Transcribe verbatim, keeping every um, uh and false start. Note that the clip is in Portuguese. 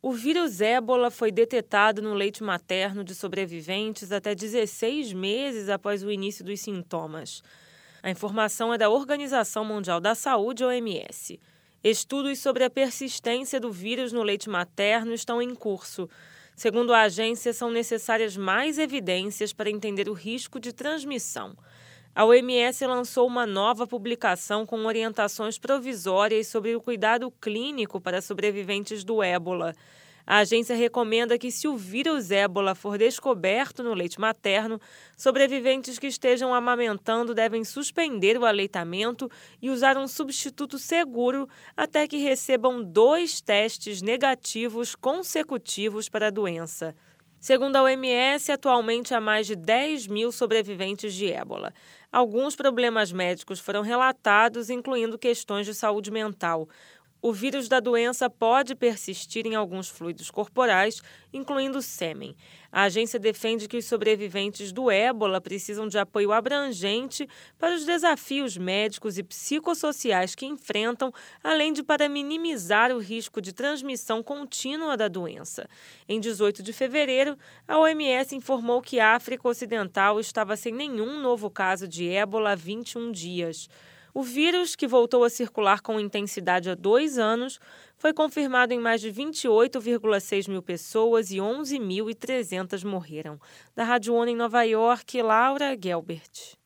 O vírus ébola foi detectado no leite materno de sobreviventes até dezesseis meses após o início dos sintomas. A informação é da Organização Mundial da Saúde, O M S. Estudos sobre a persistência do vírus no leite materno estão em curso. Segundo a agência, são necessárias mais evidências para entender o risco de transmissão. A O M S lançou uma nova publicação com orientações provisórias sobre o cuidado clínico para sobreviventes do ébola. A agência recomenda que, se o vírus ébola for descoberto no leite materno, sobreviventes que estejam amamentando devem suspender o aleitamento e usar um substituto seguro até que recebam dois testes negativos consecutivos para a doença. Segundo a O M S, atualmente há mais de dez mil sobreviventes de ébola. Alguns problemas médicos foram relatados, incluindo questões de saúde mental. O vírus da doença pode persistir em alguns fluidos corporais, incluindo sêmen. A agência defende que os sobreviventes do ébola precisam de apoio abrangente para os desafios médicos e psicossociais que enfrentam, além de para minimizar o risco de transmissão contínua da doença. Em dezoito de fevereiro, a O M S informou que a África Ocidental estava sem nenhum novo caso de ébola há vinte e um dias. O vírus, que voltou a circular com intensidade há dois anos, foi confirmado em mais de vinte e oito vírgula seis mil pessoas e onze mil e trezentas morreram. Da Rádio ONU em Nova York, Laura Gelbert.